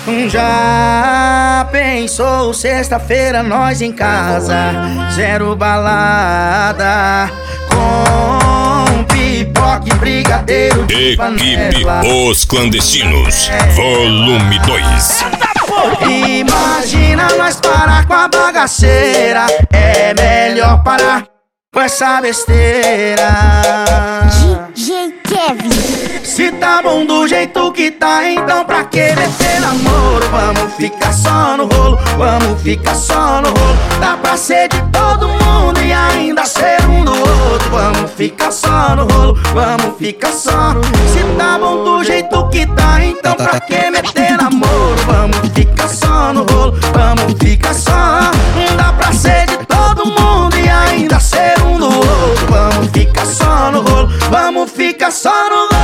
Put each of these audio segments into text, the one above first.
Já pensou sexta-feira nós em casa, zero balada, com pipoca e brigadeiro de Equipe panela. Os Clandestinos, volume 2. Imagina nós parar com a bagaceira, é melhor parar com essa besteira. DJ Kevin. Se tá bom do jeito que tá, então pra que meter namoro? Vamos ficar só no rolo, vamos ficar só no rolo. Dá pra ser de todo mundo e ainda ser um do outro. Vamos ficar só no rolo, vamos ficar só no rolo. Se tá bom do jeito que tá, então pra que meter namoro? Vamos ficar só no rolo, vamos ficar só. Dá pra ser de todo mundo e ainda ser um do outro. Vamos ficar só no rolo, vamos ficar só no rolo.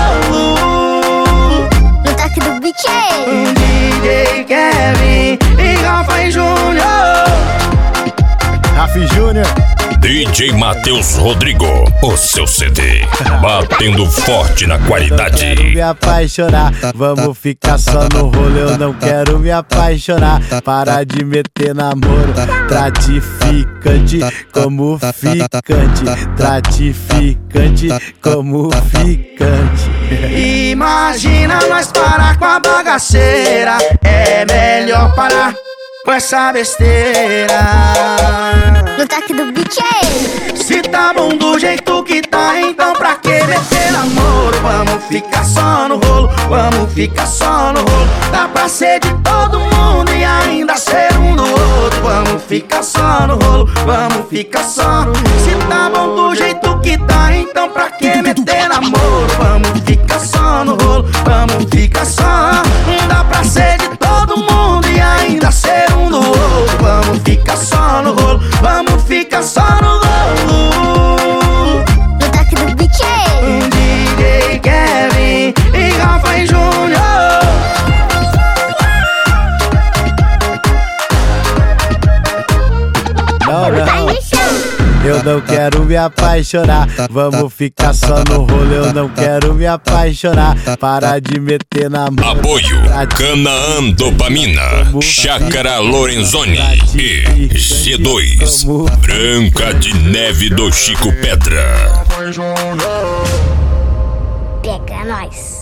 No toque do beat DJ Kevin e Rafa e Júnior. Rafa e Júnior. DJ Matheus Rodrigo, o seu CD, batendo forte na Quero qualidade. me apaixonar, vamos ficar só no rolo. Eu não quero me apaixonar, para de meter namoro. Gratificante como ficante, gratificante como ficante. Imagina nós parar com a bagaceira, é melhor parar com essa besteira. No toque do beat Se tá bom do jeito que tá, então pra que meter namoro? Vamos ficar só no rolo, vamos ficar só no rolo. Dá pra ser de todo mundo e ainda ser um do outro. Vamos ficar só no rolo, vamos ficar só no rolo. Se tá bom do jeito que tá, então pra que meter namoro? Vamos ficar só no rolo, vamos ficar só. Dá pra ser de todo mundo e ainda ser um do outro. Vamos ficar só no rolo, vamos ficar só no rolo. No toque do beat DJ Kevin e Rafa e Júnior. Não, eu não quero me apaixonar, vamos ficar só no rolo. Eu não quero me apaixonar, para de meter namoro. Apoio Canaã Dopamina, Chácara Lorenzoni e G2, Branca de Neve do Chico Pedra. Pega nós.